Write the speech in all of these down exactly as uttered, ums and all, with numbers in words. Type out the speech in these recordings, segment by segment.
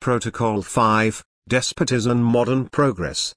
Protocol five, Despotism Modern Progress.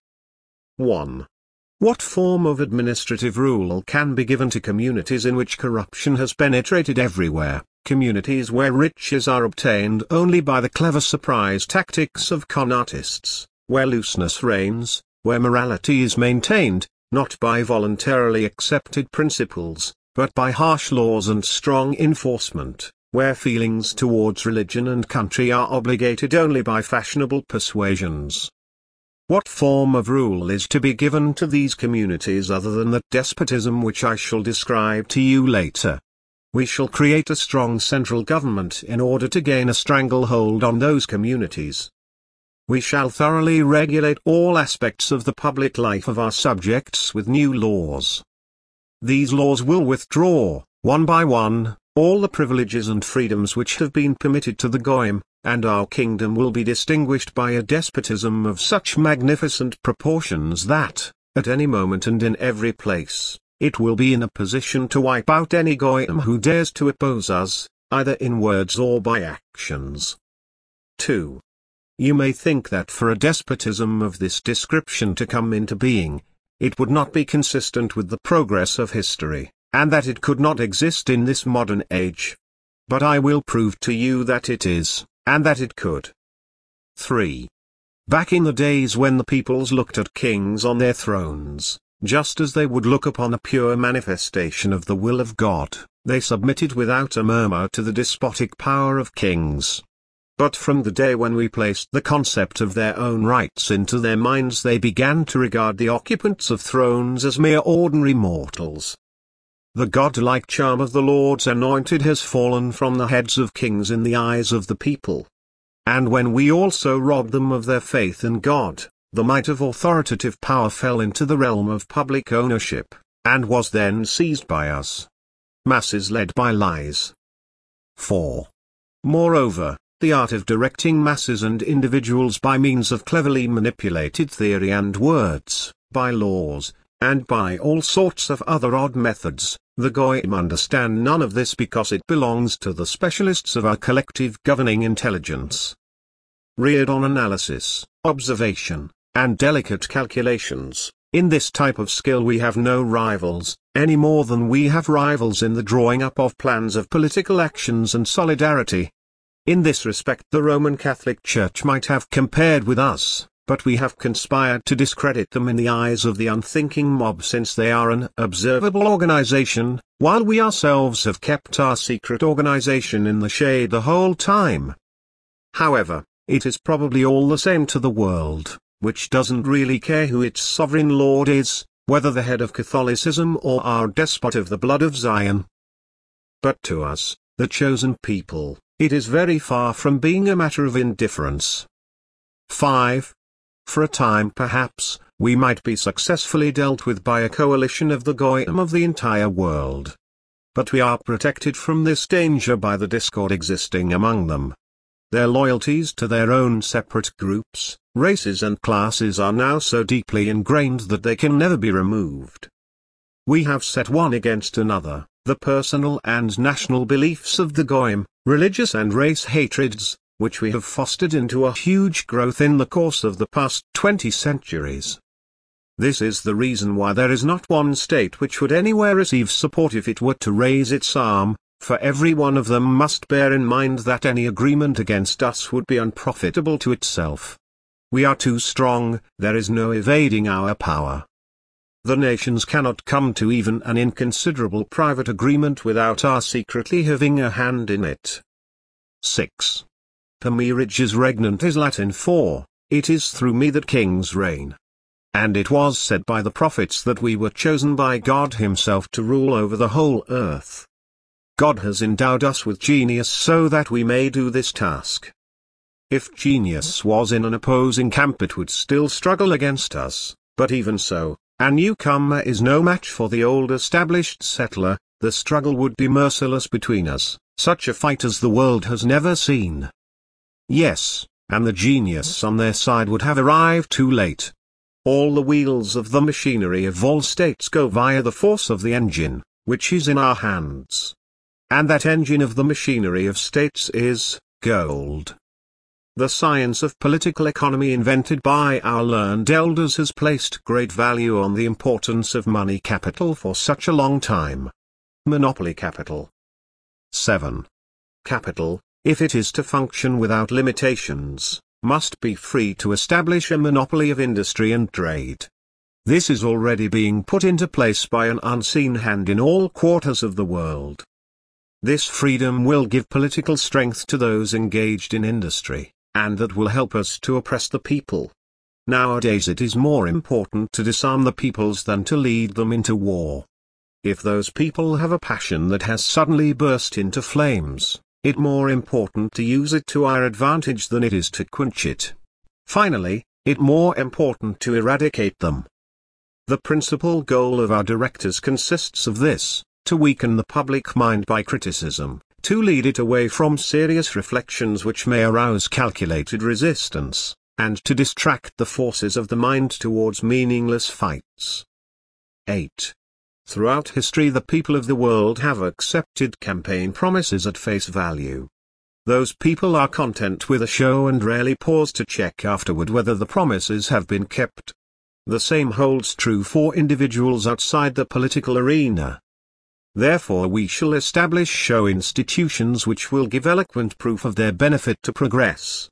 one. What form of administrative rule can be given to communities in which corruption has penetrated everywhere, communities where riches are obtained only by the clever surprise tactics of con artists, where looseness reigns, where morality is maintained, not by voluntarily accepted principles, but by harsh laws and strong enforcement, where feelings towards religion and country are obligated only by fashionable persuasions? What form of rule is to be given to these communities other than that despotism which I shall describe to you later? We shall create a strong central government in order to gain a stranglehold on those communities. We shall thoroughly regulate all aspects of the public life of our subjects with new laws. These laws will withdraw, one by one, all the privileges and freedoms which have been permitted to the Goyim, and our kingdom will be distinguished by a despotism of such magnificent proportions that, at any moment and in every place, it will be in a position to wipe out any Goyim who dares to oppose us, either in words or by actions. two. You may think that for a despotism of this description to come into being, it would not be consistent with the progress of history, and that it could not exist in this modern age. But I will prove to you that it is, and that it could. three. Back in the days when the peoples looked at kings on their thrones, just as they would look upon a pure manifestation of the will of God, they submitted without a murmur to the despotic power of kings. But from the day when we placed the concept of their own rights into their minds, they began to regard the occupants of thrones as mere ordinary mortals. The godlike charm of the Lord's anointed has fallen from the heads of kings in the eyes of the people. And when we also robbed them of their faith in God, the might of authoritative power fell into the realm of public ownership, and was then seized by us. Masses led by lies. four. Moreover, the art of directing masses and individuals by means of cleverly manipulated theory and words, by laws, and by all sorts of other odd methods, the Goyim understand none of this because it belongs to the specialists of our collective governing intelligence. Reared on analysis, observation, and delicate calculations, in this type of skill we have no rivals, any more than we have rivals in the drawing up of plans of political actions and solidarity. In this respect the Roman Catholic Church might have compared with us, but we have conspired to discredit them in the eyes of the unthinking mob, since they are an observable organization, while we ourselves have kept our secret organization in the shade the whole time. However, it is probably all the same to the world, which doesn't really care who its sovereign lord is, whether the head of Catholicism or our despot of the blood of Zion. But to us, the chosen people, it is very far from being a matter of indifference. five. For a time perhaps, we might be successfully dealt with by a coalition of the Goyim of the entire world. But we are protected from this danger by the discord existing among them. Their loyalties to their own separate groups, races and classes are now so deeply ingrained that they can never be removed. We have set one against another, the personal and national beliefs of the Goyim, religious and race hatreds, which we have fostered into a huge growth in the course of the past twenty centuries. This is the reason why there is not one state which would anywhere receive support if it were to raise its arm, for every one of them must bear in mind that any agreement against us would be unprofitable to itself. We are too strong, there is no evading our power. The nations cannot come to even an inconsiderable private agreement without our secretly having a hand in it. six. Per me reges regnant is Latin for, it is through me that kings reign. And it was said by the prophets that we were chosen by God himself to rule over the whole earth. God has endowed us with genius so that we may do this task. If genius was in an opposing camp it would still struggle against us, but even so, a newcomer is no match for the old established settler. The struggle would be merciless between us, such a fight as the world has never seen. Yes, and the genius on their side would have arrived too late. All the wheels of the machinery of all states go via the force of the engine, which is in our hands. And that engine of the machinery of states is gold. The science of political economy invented by our learned elders has placed great value on the importance of money capital for such a long time. Monopoly capital. seven. Capital, if it is to function without limitations, must be free to establish a monopoly of industry and trade. This is already being put into place by an unseen hand in all quarters of the world. This freedom will give political strength to those engaged in industry, and that will help us to oppress the people. Nowadays it is more important to disarm the peoples than to lead them into war. If those people have a passion that has suddenly burst into flames, it more important to use it to our advantage than it is to quench it. Finally, it more important to eradicate them. The principal goal of our directors consists of this: to weaken the public mind by criticism, to lead it away from serious reflections which may arouse calculated resistance, and to distract the forces of the mind towards meaningless fights. eight. Throughout history the people of the world have accepted campaign promises at face value. Those people are content with a show and rarely pause to check afterward whether the promises have been kept. The same holds true for individuals outside the political arena. Therefore we shall establish show institutions which will give eloquent proof of their benefit to progress.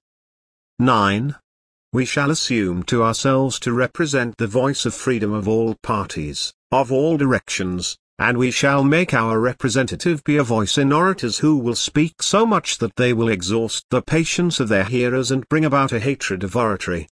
nine. We shall assume to ourselves to represent the voice of freedom of all parties, of all directions, and we shall make our representative be a voice in orators who will speak so much that they will exhaust the patience of their hearers and bring about a hatred of oratory.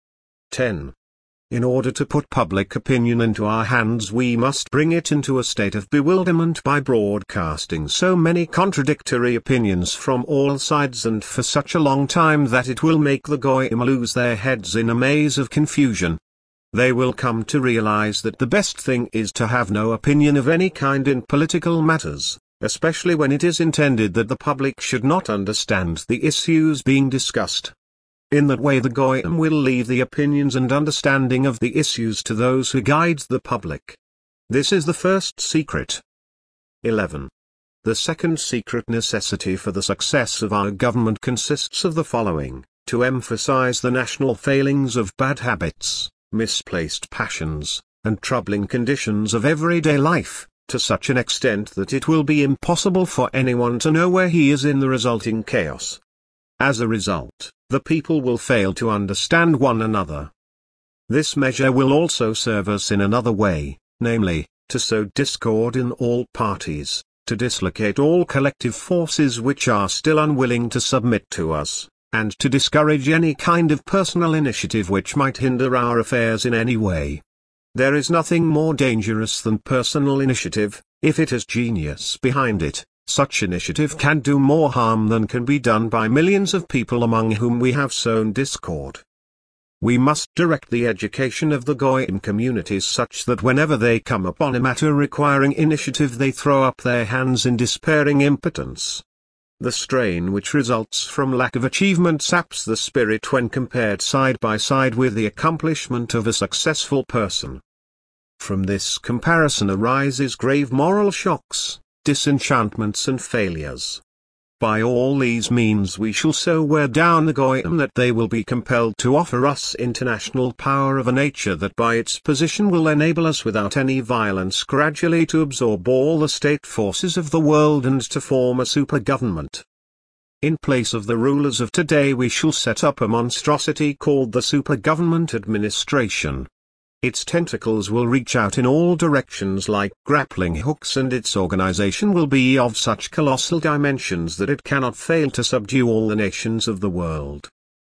ten. In order to put public opinion into our hands we must bring it into a state of bewilderment by broadcasting so many contradictory opinions from all sides and for such a long time that it will make the goyim lose their heads in a maze of confusion. They will come to realize that the best thing is to have no opinion of any kind in political matters, especially when it is intended that the public should not understand the issues being discussed. In that way the goyim will leave the opinions and understanding of the issues to those who guide the public. This is the first secret. eleven. The second secret necessity for the success of our government consists of the following: to emphasize the national failings of bad habits, misplaced passions, and troubling conditions of everyday life, to such an extent that it will be impossible for anyone to know where he is in the resulting chaos. As a result, the people will fail to understand one another. This measure will also serve us in another way, namely, to sow discord in all parties, to dislocate all collective forces which are still unwilling to submit to us, and to discourage any kind of personal initiative which might hinder our affairs in any way. There is nothing more dangerous than personal initiative. If it has genius behind it, such initiative can do more harm than can be done by millions of people among whom we have sown discord. We must direct the education of the goyim communities such that whenever they come upon a matter requiring initiative they throw up their hands in despairing impotence. The strain which results from lack of achievement saps the spirit when compared side by side with the accomplishment of a successful person. From this comparison arises grave moral shocks, disenchantments and failures. By all these means we shall so wear down the goyim that they will be compelled to offer us international power of a nature that by its position will enable us without any violence gradually to absorb all the state forces of the world and to form a super-government. In place of the rulers of today we shall set up a monstrosity called the super-government administration. Its tentacles will reach out in all directions like grappling hooks and its organization will be of such colossal dimensions that it cannot fail to subdue all the nations of the world.